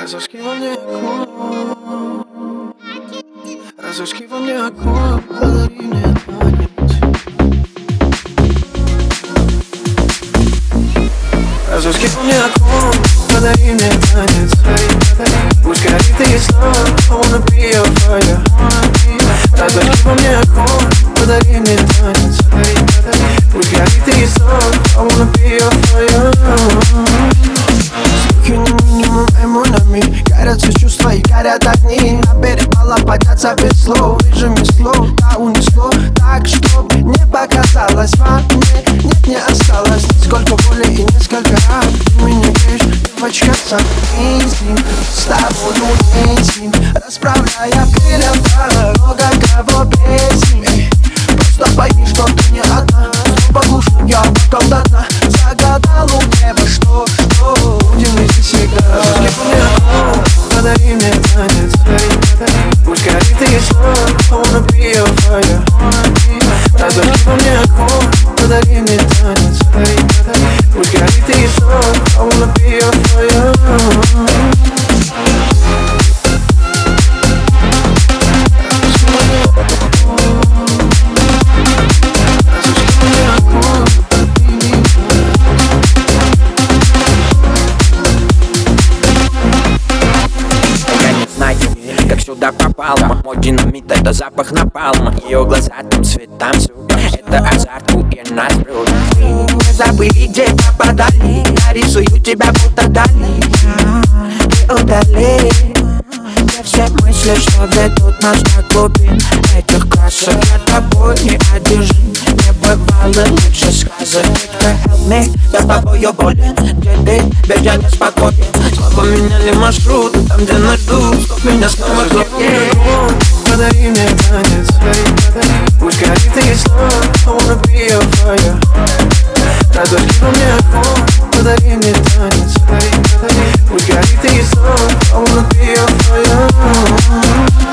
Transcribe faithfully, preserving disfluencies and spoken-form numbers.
Зажги во мне огонь, разожги во мне огонь, подари мне танец. Разожги во мне огонь, подари мне танец. Пусть горит и снова, I wanna be your fire. Разожги во мне огонь, подари мне танец. Пусть горит и снова, I wanna be your fire. Слухи на минимум, эмонами. Горят все чувства и горят огни. На перепала подняться без слов. Режиме слов, да унесло. Так, чтоб не показалось во мне. Нет, не осталось нисколько боли и несколько ран. Ты меня греешь, девочка, согни с ним. С тобою не с ним. Расправляя крылья дорога, кого песни. Просто пойми, что ты не одна. Поглушу я бокал до дна. Загадал у неба, что, что будем вместе всегда. Разожги во мне огонь, подари мне танец. Пусть горит и снова, I wanna be your fire. Разожги во мне огонь, подари мне танец. Пусть горит и снова, I wanna be your fire. Как сюда попала, мой динамит — это запах напалма. Ее глаза там свет танцуют, это азарт, и нас прут. Мы забыли, где попадали. Я рисую тебя будто дали. Ты удали все мысли, что ведут нас на глубин этих красок. Я тобой не одержим, не бывало лучше сказок. Help me, я с тобою болен. Где ты, без я не спокоен. Слабо меняли маршрут, там где нас ждут. Чтоб меня снова глубже. Подари мне танец. Пусть горит и снова, I wanna be your fire. Разожги во мне огонь, подари мне танец. Пусть горит и снова, I wanna be your fire.